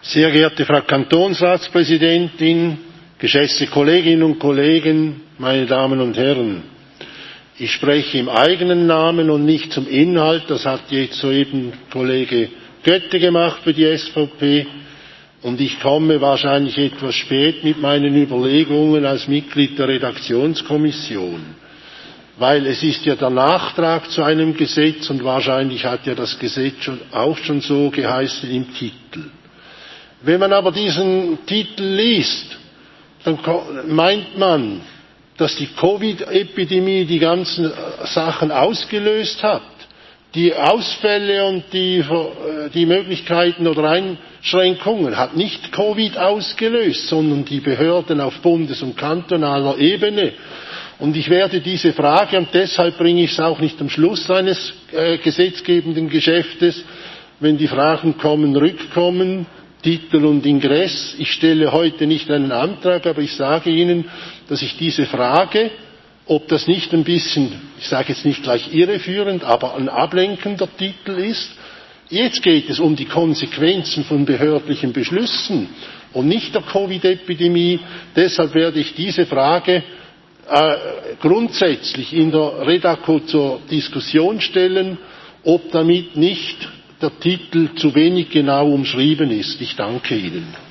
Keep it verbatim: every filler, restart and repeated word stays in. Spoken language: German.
Sehr geehrte Frau Kantonsratspräsidentin, geschätzte Kolleginnen und Kollegen, meine Damen und Herren! Ich spreche im eigenen Namen und nicht zum Inhalt. Das hat jetzt soeben Kollege Götte gemacht für die S V P. Und ich komme wahrscheinlich etwas spät mit meinen Überlegungen als Mitglied der Redaktionskommission. Weil es ist ja der Nachtrag zu einem Gesetz und wahrscheinlich hat ja das Gesetz schon, auch schon so geheißen im Titel. Wenn man aber diesen Titel liest, dann meint man, dass die Covid-Epidemie die ganzen Sachen ausgelöst hat. Die Ausfälle und die, die Möglichkeiten oder Einschränkungen hat nicht Covid ausgelöst, sondern die Behörden auf bundes- und kantonaler Ebene. Und ich werde diese Frage, und deshalb bringe ich es auch nicht am Schluss eines äh, gesetzgebenden Geschäftes, wenn die Fragen kommen, rückkommen, Titel und Ingress. Ich stelle heute nicht einen Antrag, aber ich sage Ihnen, dass ich diese Frage, ob das nicht ein bisschen, ich sage jetzt nicht gleich irreführend, aber ein ablenkender Titel ist. Jetzt geht es um die Konsequenzen von behördlichen Beschlüssen und nicht der Covid-Epidemie. Deshalb werde ich diese Frage äh, grundsätzlich in der Redaco zur Diskussion stellen, ob damit nicht der Titel zu wenig genau umschrieben ist. Ich danke Ihnen.